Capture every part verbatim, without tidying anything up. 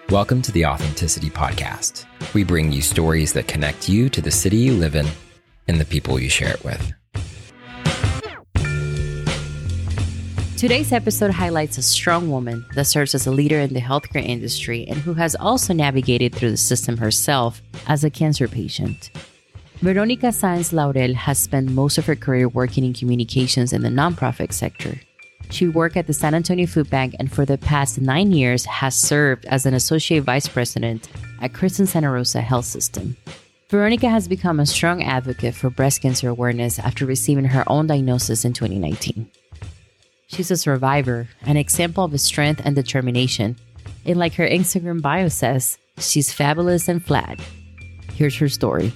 Welcome to the Authenticity Podcast. We bring you stories that connect you to the city you live in and the people you share it with. Today's episode highlights a strong woman that serves as a leader in the healthcare industry and who has also navigated through the system herself as a cancer patient. Veronica Sáenz Laurel has spent most of her career working in communications in the nonprofit sector. She worked at the San Antonio Food Bank and for the past nine years has served as an associate vice president at Kristen Santa Rosa Health System. Veronica has become a strong advocate for breast cancer awareness after receiving her own diagnosis in twenty nineteen. She's a survivor, an example of strength and determination. And like her Instagram bio says, she's fabulous and flat. Here's her story.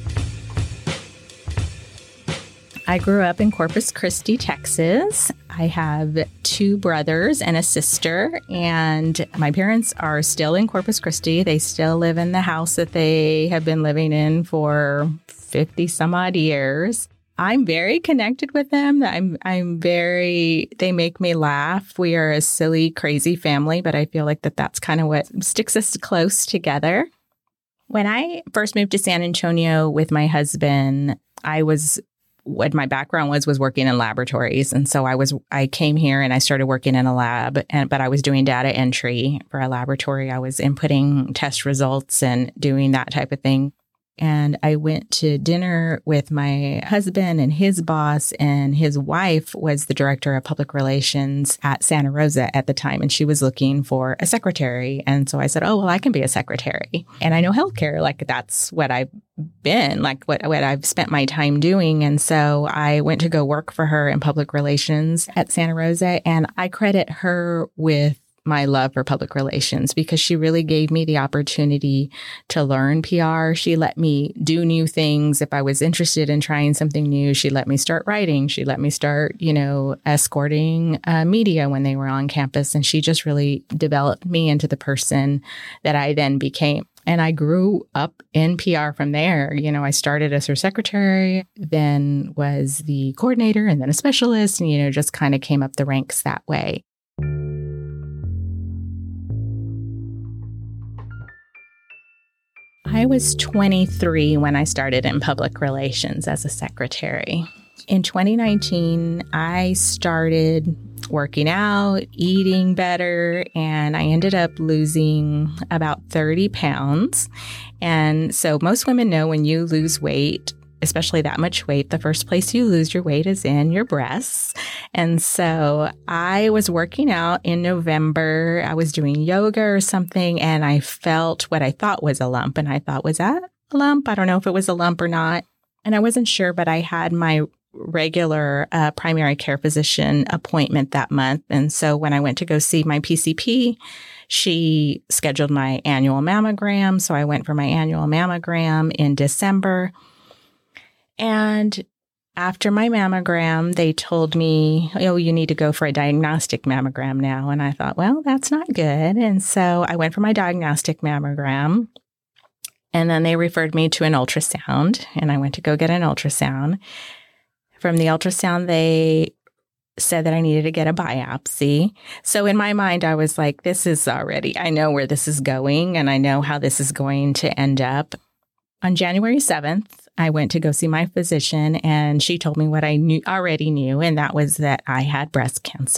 I grew up in Corpus Christi, Texas. I have two brothers and a sister, and my parents are still in Corpus Christi. They still live in the house that they have been living in for fifty some odd years. I'm very connected with them. I'm I'm very, they make me laugh. We are a silly, crazy family, but I feel like that that's kind of what sticks us close together. When I first moved to San Antonio with my husband, I was, what my background was, was working in laboratories. And so I was, I came here and I started working in a lab, and but I was doing data entry for a laboratory. I was inputting test results and doing that type of thing. And I went to dinner with my husband and his boss, and his wife was the director of public relations at Santa Rosa at the time. And she was looking for a secretary. And so I said, oh, well, I can be a secretary. And I know healthcare, like that's what I've been, like what, what I've spent my time doing. And so I went to go work for her in public relations at Santa Rosa. And I credit her with my love for public relations because she really gave me the opportunity to learn P R. She let me do new things. If I was interested in trying something new, she let me start writing. She let me start, you know, escorting uh, media when they were on campus. And she just really developed me into the person that I then became. And I grew up in P R from there. You know, I started as her secretary, then was the coordinator and then a specialist, and, you know, just kind of came up the ranks that way. I was twenty-three when I started in public relations as a secretary. In twenty nineteen, I started working out, eating better, and I ended up losing about thirty pounds. And so most women know when you lose weight, especially that much weight, the first place you lose your weight is in your breasts. And so I was working out in November. I was doing yoga or something, and I felt what I thought was a lump. And I thought, was that a lump? I don't know if it was a lump or not. And I wasn't sure, but I had my regular uh, primary care physician appointment that month. And so when I went to go see my P C P, she scheduled my annual mammogram. So I went for my annual mammogram in December. And after my mammogram, they told me, oh, you need to go for a diagnostic mammogram now. And I thought, well, that's not good. And so I went for my diagnostic mammogram. And then they referred me to an ultrasound. And I went to go get an ultrasound. From the ultrasound, they said that I needed to get a biopsy. So in my mind, I was like, this is already, I know where this is going. And I know how this is going to end up. On January seventh, I went to go see my physician, and she told me what I knew already knew, and that was that I had breast cancer.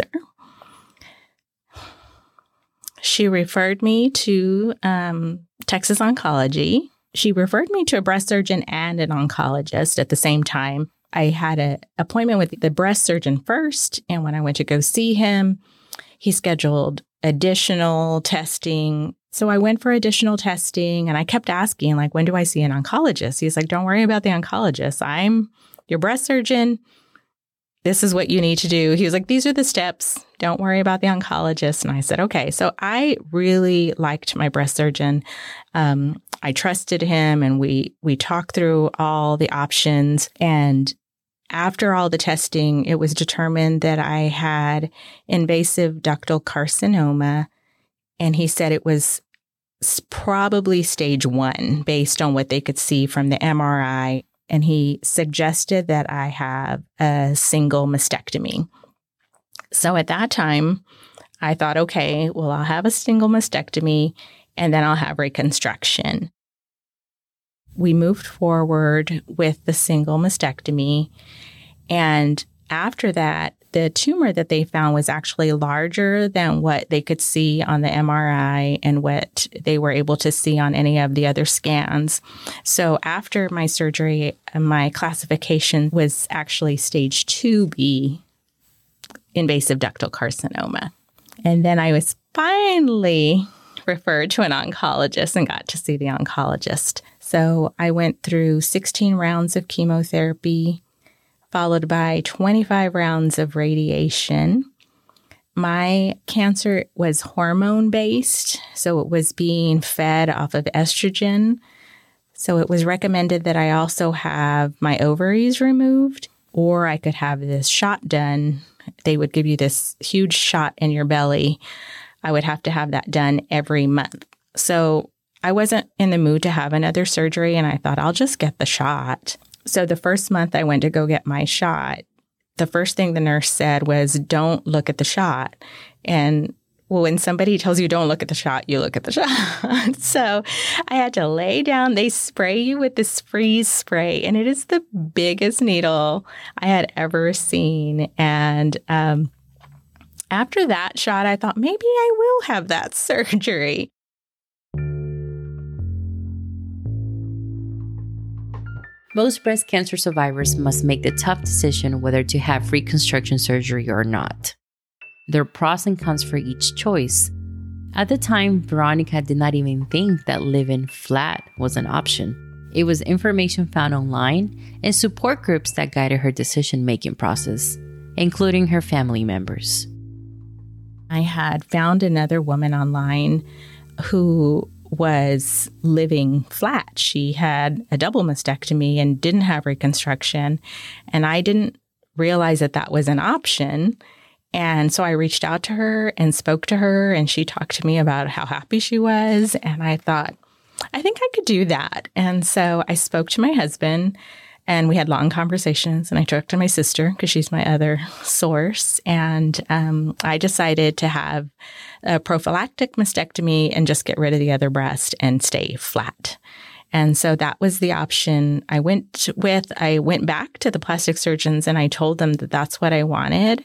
She referred me to um, Texas Oncology. She referred me to a breast surgeon and an oncologist at the same time. I had an appointment with the breast surgeon first, and when I went to go see him, he scheduled additional testing. So I went for additional testing, and I kept asking, like, when do I see an oncologist? He's like, don't worry about the oncologist. I'm your breast surgeon. This is what you need to do. He was like, these are the steps. Don't worry about the oncologist. And I said, okay. So I really liked my breast surgeon. Um, I trusted him, and we we talked through all the options. And after all the testing, it was determined that I had invasive ductal carcinoma. And he said it was probably stage one based on what they could see from the M R I. And he suggested that I have a single mastectomy. So at that time, I thought, okay, well, I'll have a single mastectomy and then I'll have reconstruction. We moved forward with the single mastectomy. And after that, the tumor that they found was actually larger than what they could see on the M R I and what they were able to see on any of the other scans. So after my surgery, my classification was actually stage two B, invasive ductal carcinoma. And then I was finally referred to an oncologist and got to see the oncologist. So I went through sixteen rounds of chemotherapy, followed by twenty-five rounds of radiation. My cancer was hormone-based, so it was being fed off of estrogen. So it was recommended that I also have my ovaries removed, or I could have this shot done. They would give you this huge shot in your belly. I would have to have that done every month. So I wasn't in the mood to have another surgery, and I thought, I'll just get the shot. So the first month I went to go get my shot, the first thing the nurse said was, don't look at the shot. And well, when somebody tells you don't look at the shot, you look at the shot. So I had to lay down. They spray you with this freeze spray, and it is the biggest needle I had ever seen. And um, after that shot, I thought, maybe I will have that surgery. Most breast cancer survivors must make the tough decision whether to have reconstruction surgery or not. There are pros and cons for each choice. At the time, Veronica did not even think that living flat was an option. It was information found online and support groups that guided her decision-making process, including her family members. I had found another woman online who was living flat. She had a double mastectomy and didn't have reconstruction. And I didn't realize that that was an option. And so I reached out to her and spoke to her, and she talked to me about how happy she was. And I thought, I think I could do that. And so I spoke to my husband, and we had long conversations, and I talked to my sister because she's my other source. And um, I decided to have a prophylactic mastectomy and just get rid of the other breast and stay flat. And so that was the option I went with. I went back to the plastic surgeons and I told them that that's what I wanted.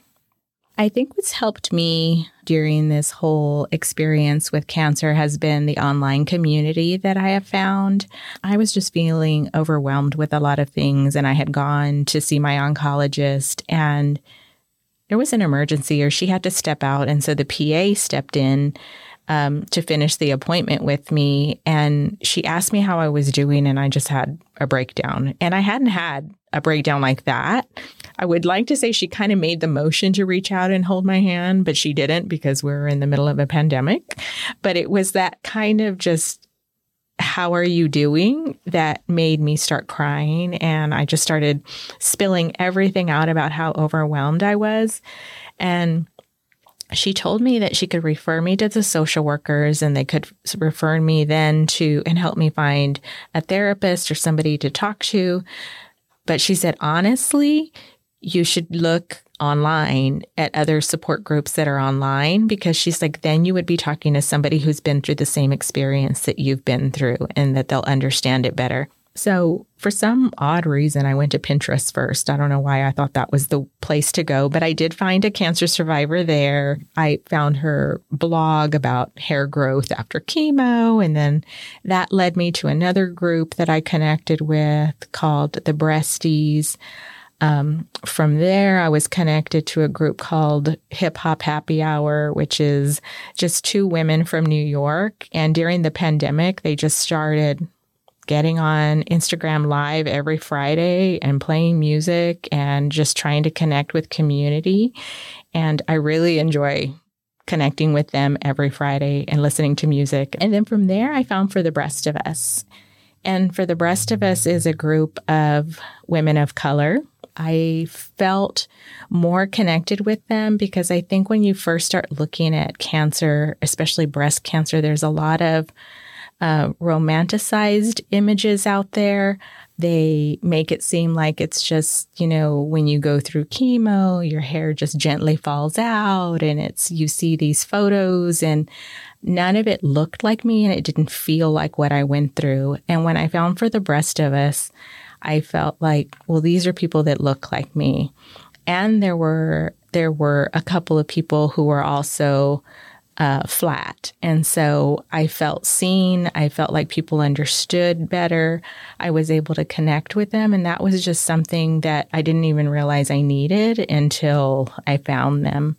I think what's helped me during this whole experience with cancer has been the online community that I have found. I was just feeling overwhelmed with a lot of things, and I had gone to see my oncologist, and there was an emergency, or she had to step out. And so the P A stepped in um, to finish the appointment with me, and she asked me how I was doing, and I just had a breakdown. And I hadn't had a breakdown like that. I would like to say she kind of made the motion to reach out and hold my hand, but she didn't because we were in the middle of a pandemic. But it was that kind of just, how are you doing, that made me start crying. And I just started spilling everything out about how overwhelmed I was. And she told me that she could refer me to the social workers, and they could refer me then to and help me find a therapist or somebody to talk to. But she said, honestly, you should look online at other support groups that are online, because she's like, then you would be talking to somebody who's been through the same experience that you've been through, and that they'll understand it better. So for some odd reason, I went to Pinterest first. I don't know why I thought that was the place to go, but I did find a cancer survivor there. I found her blog about hair growth after chemo, and then that led me to another group that I connected with called the Breasties. Um, from there, I was connected to a group called Hip Hop Happy Hour, which is just two women from New York. And during the pandemic, they just started getting on Instagram Live every Friday and playing music and just trying to connect with community. And I really enjoy connecting with them every Friday and listening to music. And then from there, I found For the Breast of Us. And For the Breast of Us is a group of women of color. I felt more connected with them because I think when you first start looking at cancer, especially breast cancer, there's a lot of Uh, romanticized images out there. They make it seem like it's just, you know, when you go through chemo, your hair just gently falls out and it's, you see these photos and none of it looked like me and it didn't feel like what I went through. And when I found For the Breast of Us, I felt like, well, these are people that look like me. And there were, there were a couple of people who were also Uh, flat. And so I felt seen. I felt like people understood better. I was able to connect with them. And that was just something that I didn't even realize I needed until I found them.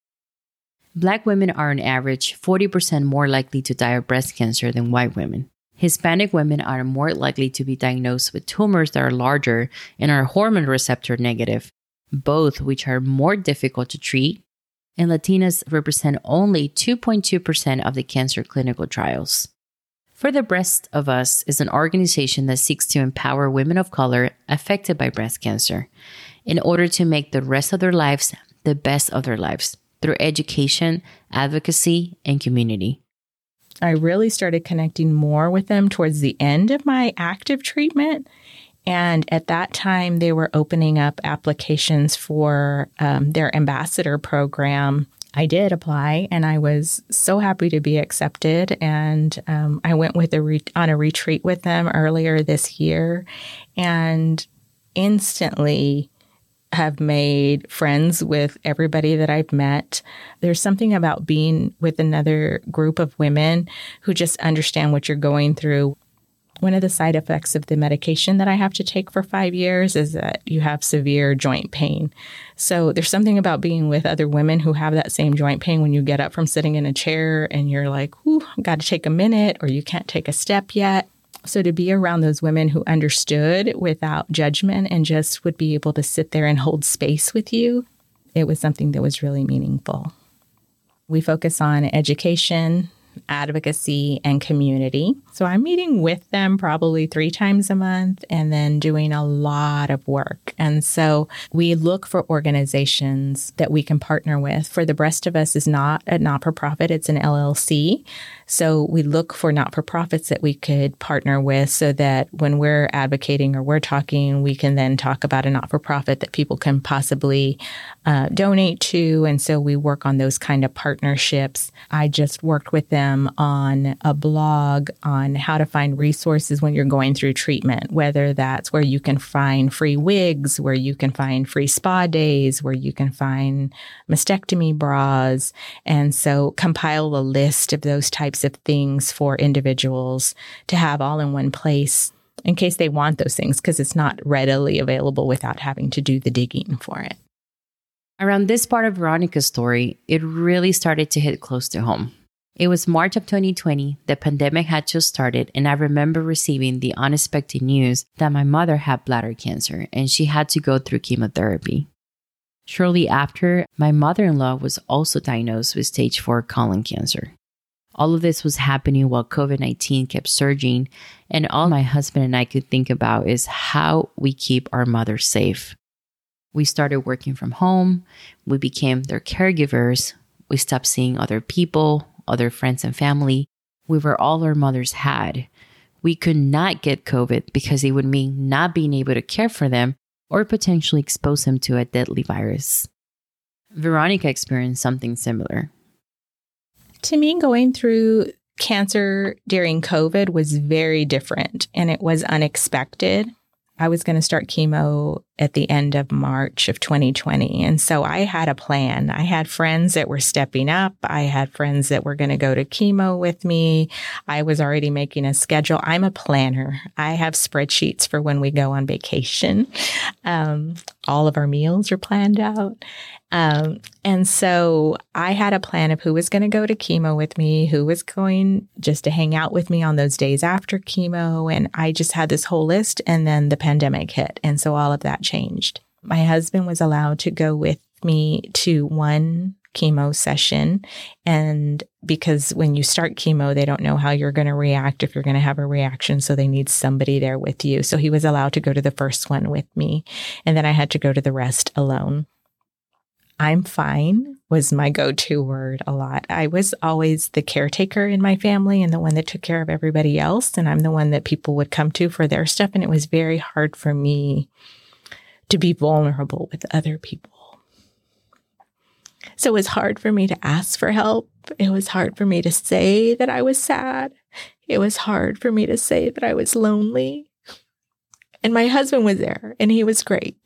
Black women are on average forty percent more likely to die of breast cancer than white women. Hispanic women are more likely to be diagnosed with tumors that are larger and are hormone receptor negative, both which are more difficult to treat. And Latinas represent only two point two percent of the cancer clinical trials. For the Breast of Us is an organization that seeks to empower women of color affected by breast cancer in order to make the rest of their lives the best of their lives through education, advocacy, and community. I really started connecting more with them towards the end of my active treatment. And at that time, they were opening up applications for um, their ambassador program. I did apply, and I was so happy to be accepted. And um, I went with a re- on a retreat with them earlier this year, and instantly have made friends with everybody that I've met. There's something about being with another group of women who just understand what you're going through. One of the side effects of the medication that I have to take for five years is that you have severe joint pain. So there's something about being with other women who have that same joint pain when you get up from sitting in a chair and you're like, ooh, I've got to take a minute, or you can't take a step yet. So to be around those women who understood without judgment and just would be able to sit there and hold space with you, it was something that was really meaningful. We focus on education, advocacy, and community. So I'm meeting with them probably three times a month and then doing a lot of work. And so we look for organizations that we can partner with. For the Breast of Us is not a not-for-profit, it's an L L C. So we look for not-for-profits that we could partner with so that when we're advocating or we're talking, we can then talk about a not-for-profit that people can possibly uh, donate to. And so we work on those kind of partnerships. I just worked with them on a blog on how to find resources when you're going through treatment, whether that's where you can find free wigs, where you can find free spa days, where you can find mastectomy bras. And so compile a list of those types of things for individuals to have all in one place in case they want those things, because it's not readily available without having to do the digging for it. Around this part of Veronica's story, it really started to hit close to home. It was March of twenty twenty, the pandemic had just started, and I remember receiving the unexpected news that my mother had bladder cancer and she had to go through chemotherapy. Shortly after, my mother-in-law was also diagnosed with stage four colon cancer. All of this was happening while COVID nineteen kept surging, and all my husband and I could think about is how we keep our mothers safe. We started working from home, we became their caregivers, we stopped seeing other people, other friends and family. We were all our mothers had. We could not get COVID because it would mean not being able to care for them or potentially expose them to a deadly virus. Veronica experienced something similar. To me, going through cancer during COVID was very different, and it was unexpected. I was going to start chemo at the end of March of twenty twenty. And so I had a plan. I had friends that were stepping up. I had friends that were going to go to chemo with me. I was already making a schedule. I'm a planner. I have spreadsheets for when we go on vacation. Um, all of our meals are planned out. Um, and so I had a plan of who was going to go to chemo with me, who was going just to hang out with me on those days after chemo. And I just had this whole list, and then the pandemic hit. And so all of that changed. My husband was allowed to go with me to one chemo session. And because when you start chemo, they don't know how you're going to react, if you're going to have a reaction. So they need somebody there with you. So he was allowed to go to the first one with me. And then I had to go to the rest alone. I'm fine was my go-to word a lot. I was always the caretaker in my family and the one that took care of everybody else. And I'm the one that people would come to for their stuff. And it was very hard for me to be vulnerable with other people. So it was hard for me to ask for help. It was hard for me to say that I was sad. It was hard for me to say that I was lonely. And my husband was there and he was great.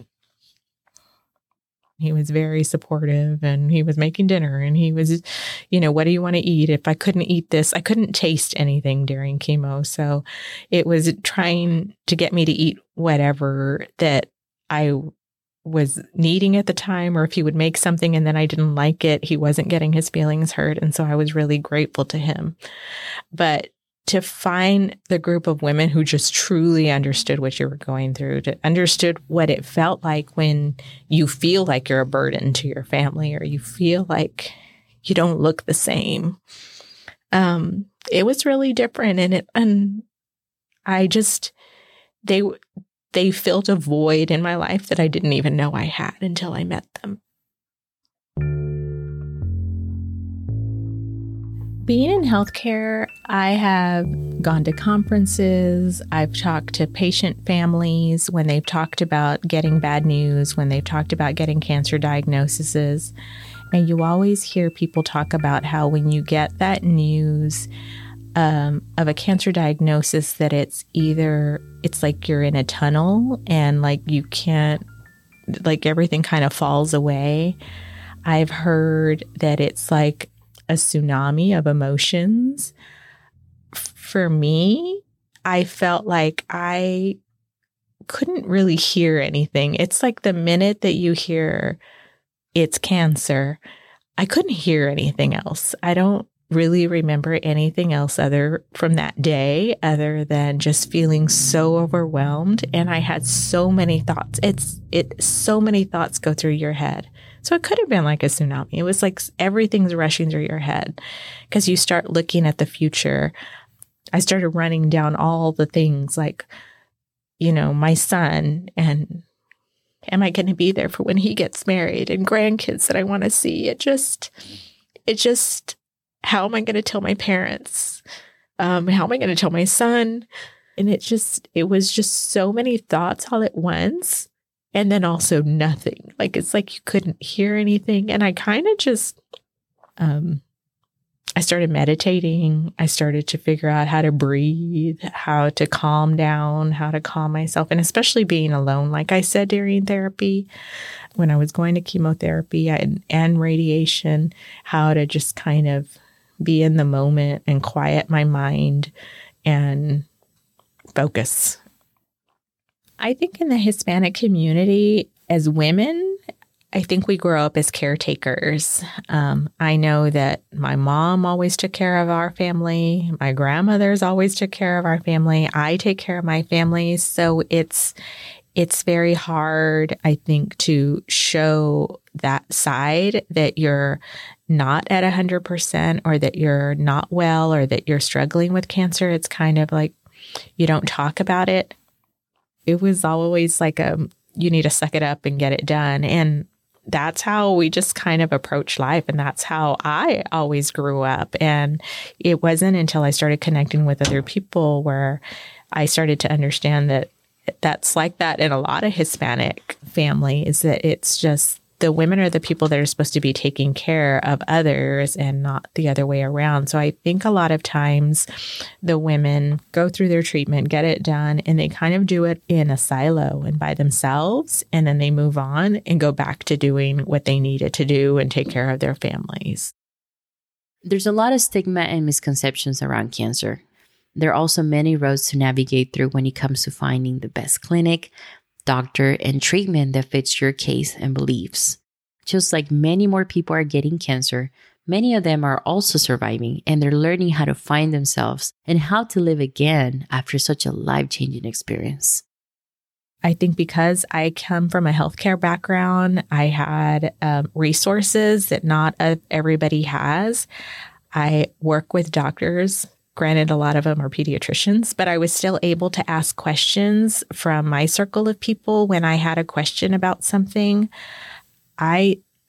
He was very supportive and he was making dinner and he was, you know, what do you want to eat? If I couldn't eat this, I couldn't taste anything during chemo. So it was trying to get me to eat whatever that I was needing at the time, or if he would make something and then I didn't like it, he wasn't getting his feelings hurt. And so I was really grateful to him. But to find the group of women who just truly understood what you were going through, to understood what it felt like when you feel like you're a burden to your family or you feel like you don't look the same. Um, it was really different. And it, and I just, they, they filled a void in my life that I didn't even know I had until I met them. Being in healthcare, I have gone to conferences. I've talked to patient families when they've talked about getting bad news, when they've talked about getting cancer diagnoses. And you always hear people talk about how when you get that news um, of a cancer diagnosis, that it's either, it's like you're in a tunnel and like you can't, like everything kind of falls away. I've heard that it's like a tsunami of emotions. For me, I felt like I couldn't really hear anything. It's like the minute that you hear it's cancer, I couldn't hear anything else. I don't really remember anything else other from that day other than just feeling so overwhelmed. And I had so many thoughts. It's it so many thoughts go through your head. So it could have been like a tsunami. It was like everything's rushing through your head because you start looking at the future. I started running down all the things like, you know, my son, and am I going to be there for when he gets married, and grandkids that I want to see. It just, it just, how am I going to tell my parents? Um, how am I going to tell my son? And it just, it was just so many thoughts all at once. And then also nothing. Like, it's like you couldn't hear anything. And I kind of just, um, I started meditating. I started to figure out how to breathe, how to calm down, how to calm myself. And especially being alone, like I said, during therapy, when I was going to chemotherapy and, and radiation, how to just kind of be in the moment and quiet my mind and focus. I think in the Hispanic community, as women, I think we grow up as caretakers. Um, I know that my mom always took care of our family. My grandmothers always took care of our family. I take care of my family. So it's it's very hard, I think, to show that side that you're not at one hundred percent or that you're not well or that you're struggling with cancer. It's kind of like you don't talk about it. It was always like a, you need to suck it up and get it done. And that's how we just kind of approach life. And that's how I always grew up. And it wasn't until I started connecting with other people where I started to understand that that's like that in a lot of Hispanic families, that it's just the women are the people that are supposed to be taking care of others and not the other way around. So I think a lot of times the women go through their treatment, get it done, and they kind of do it in a silo and by themselves. And then they move on and go back to doing what they needed to do and take care of their families. There's a lot of stigma and misconceptions around cancer. There are also many roads to navigate through when it comes to finding the best clinic, doctor, and treatment that fits your case and beliefs. Just like many more people are getting cancer, many of them are also surviving, and they're learning how to find themselves and how to live again after such a life-changing experience. I think because I come from a healthcare background, I had um, resources that not everybody has. I work with doctors. Granted, a lot of them are pediatricians, but I was still able to ask questions from my circle of people when I had a question about something. I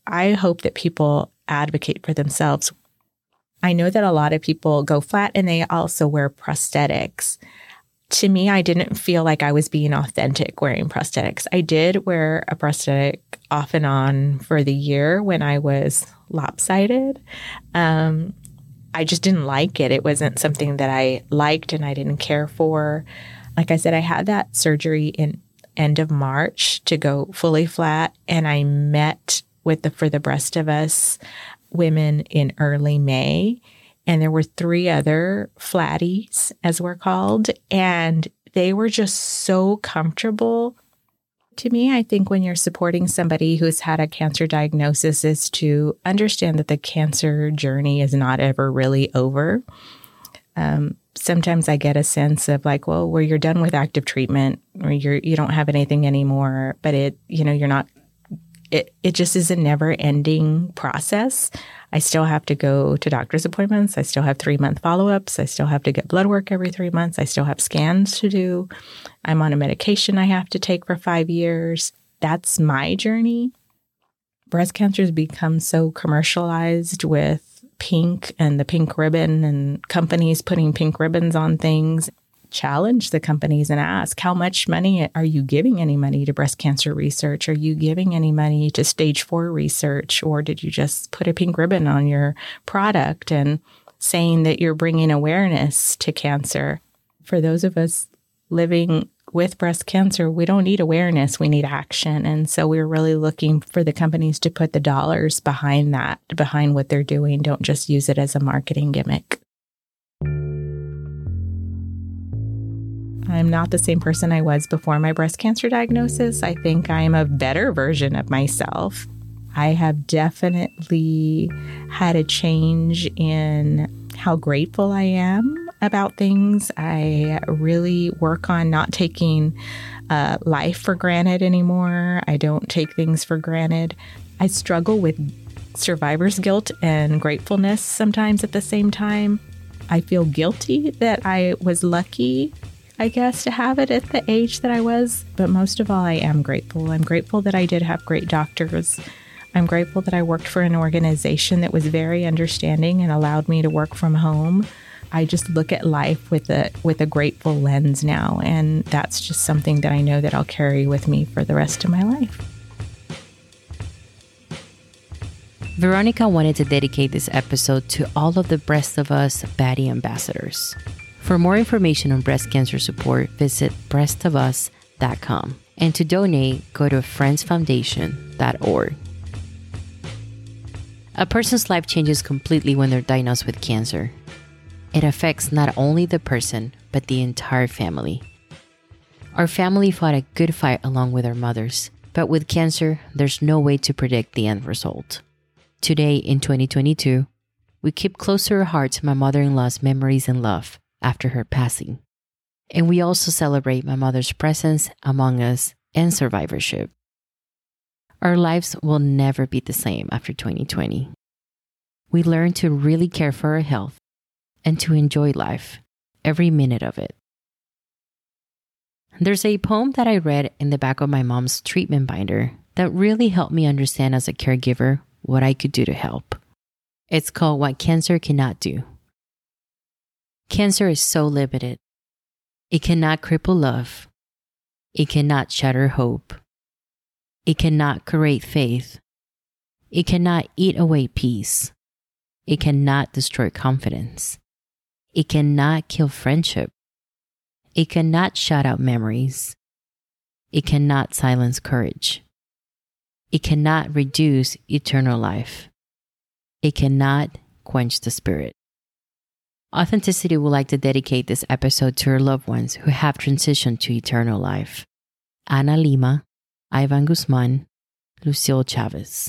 I hope that people advocate for themselves. I know that a lot of people go flat and they also wear prosthetics. To me, I didn't feel like I was being authentic wearing prosthetics. I did wear a prosthetic off and on for the year when I was lopsided. Um, I just didn't like it. It wasn't something that I liked and I didn't care for. Like I said, I had that surgery in end of March to go fully flat, and I met with the For the Breast of Us women in early May. And there were three other flatties, as we're called, and they were just so comfortable. To me, I think when you're supporting somebody who's had a cancer diagnosis is to understand that the cancer journey is not ever really over. Um, sometimes I get a sense of like, well, where you're done with active treatment or you're, you don't have anything anymore, but it, you know, you're not, it, it just is a never ending process. I still have to go to doctor's appointments. I still have three month follow-ups. I still have to get blood work every three months. I still have scans to do. I'm on a medication I have to take for five years. That's my journey. Breast cancer has become so commercialized with pink and the pink ribbon and companies putting pink ribbons on things. Challenge the companies and ask, how much money are you giving any money to breast cancer research? Are you giving any money to stage four research? Or did you just put a pink ribbon on your product and saying that you're bringing awareness to cancer? For those of us living with breast cancer, we don't need awareness, we need action. And so we're really looking for the companies to put the dollars behind that, behind what they're doing. Don't just use it as a marketing gimmick. I'm not the same person I was before my breast cancer diagnosis. I think I'm a better version of myself. I have definitely had a change in how grateful I am about things. I really work on not taking uh, life for granted anymore. I don't take things for granted. I struggle with survivor's guilt and gratefulness sometimes at the same time. I feel guilty that I was lucky, I guess, to have it at the age that I was. But most of all, I am grateful. I'm grateful that I did have great doctors. I'm grateful that I worked for an organization that was very understanding and allowed me to work from home. I just look at life with a with a grateful lens now, and that's just something that I know that I'll carry with me for the rest of my life. Veronica wanted to dedicate this episode to all of the Breast of Us Baddie ambassadors. For more information on breast cancer support, visit breast of us dot com. And to donate, go to friends foundation dot org. A person's life changes completely when they're diagnosed with cancer. It affects not only the person, but the entire family. Our family fought a good fight along with our mothers, but with cancer, there's no way to predict the end result. Today, in twenty twenty-two, we keep close to our hearts my mother-in-law's memories and love after her passing. And we also celebrate my mother's presence among us and survivorship. Our lives will never be the same after twenty twenty. We learn to really care for our health and to enjoy life, every minute of it. There's a poem that I read in the back of my mom's treatment binder that really helped me understand as a caregiver what I could do to help. It's called What Cancer Cannot Do. Cancer is so limited. It cannot cripple love. It cannot shatter hope. It cannot create faith. It cannot eat away peace. It cannot destroy confidence. It cannot kill friendship. It cannot shut out memories. It cannot silence courage. It cannot reduce eternal life. It cannot quench the spirit. Authenticity would like to dedicate this episode to our loved ones who have transitioned to eternal life. Ana Lima, Ivan Guzman, Lucille Chavez.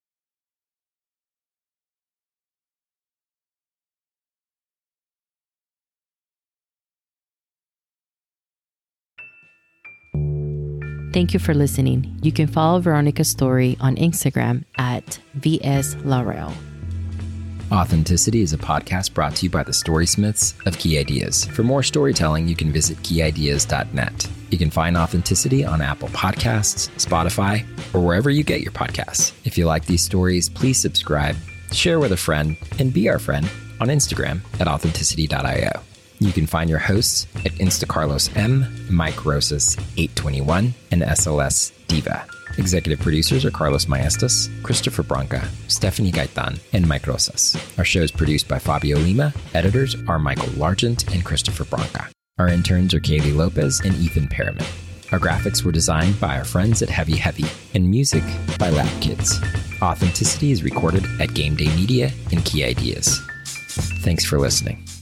Thank you for listening. You can follow Veronica's story on Instagram at V S Laurel. Authenticity is a podcast brought to you by the Storysmiths of Key Ideas. For more storytelling, you can visit key ideas dot net. You can find Authenticity on Apple Podcasts, Spotify, or wherever you get your podcasts. If you like these stories, please subscribe, share with a friend, and be our friend on Instagram at authenticity dot io. You can find your hosts at InstaCarlosM, Mike Rosas eight twenty-one, and S L S Diva. Executive producers are Carlos Maestas, Christopher Branca, Stephanie Gaitan, and Mike Rosas. Our show is produced by Fabio Lima. Editors are Michael Largent and Christopher Branca. Our interns are Kaylee Lopez and Ethan Perriman. Our graphics were designed by our friends at Heavy Heavy, and music by Lab Kids. Authenticity is recorded at Game Day Media and Key Ideas. Thanks for listening.